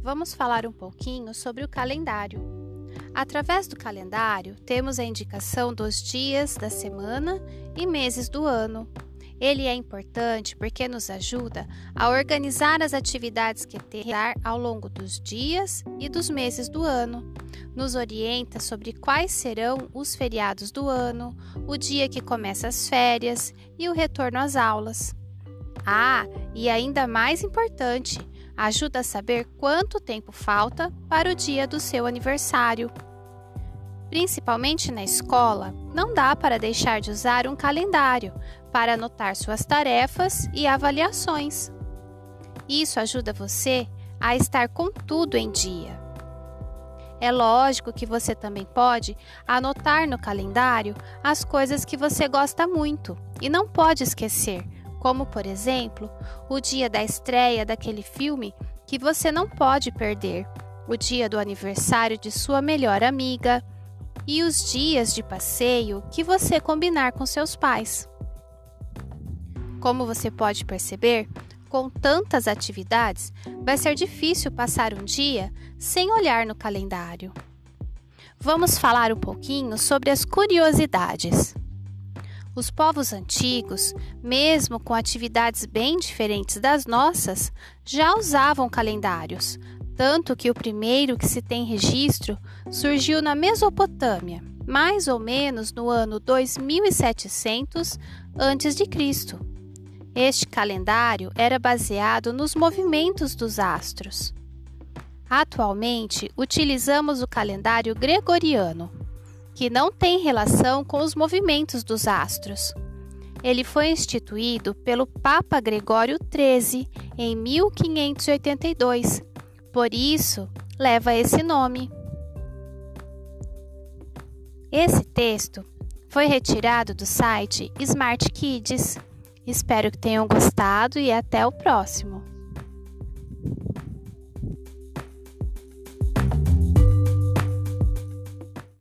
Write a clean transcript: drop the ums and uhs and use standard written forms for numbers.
vamos falar um pouquinho sobre o calendário. Através do calendário, temos a indicação dos dias da semana e meses do ano. Ele é importante porque nos ajuda a organizar as atividades que temos ao longo dos dias e dos meses do ano. Nos orienta sobre quais serão os feriados do ano, o dia que começa as férias e o retorno às aulas. E ainda mais importante, ajuda a saber quanto tempo falta para o dia do seu aniversário. Principalmente na escola, não dá para deixar de usar um calendário para anotar suas tarefas e avaliações. Isso ajuda você a estar com tudo em dia. É lógico que você também pode anotar no calendário as coisas que você gosta muito e não pode esquecer, como, por exemplo, o dia da estreia daquele filme que você não pode perder, o dia do aniversário de sua melhor amiga e os dias de passeio que você combinar com seus pais. Como você pode perceber, com tantas atividades, vai ser difícil passar um dia sem olhar no calendário. Vamos falar um pouquinho sobre as curiosidades. Os povos antigos, mesmo com atividades bem diferentes das nossas, já usavam calendários, tanto que o primeiro que se tem registro surgiu na Mesopotâmia, mais ou menos no ano 2700 a.C. Este calendário era baseado nos movimentos dos astros. Atualmente, utilizamos o calendário gregoriano, que não tem relação com os movimentos dos astros. Ele foi instituído pelo Papa Gregório XIII em 1582, por isso leva esse nome. Esse texto foi retirado do site Smart Kids. Espero que tenham gostado e até o próximo!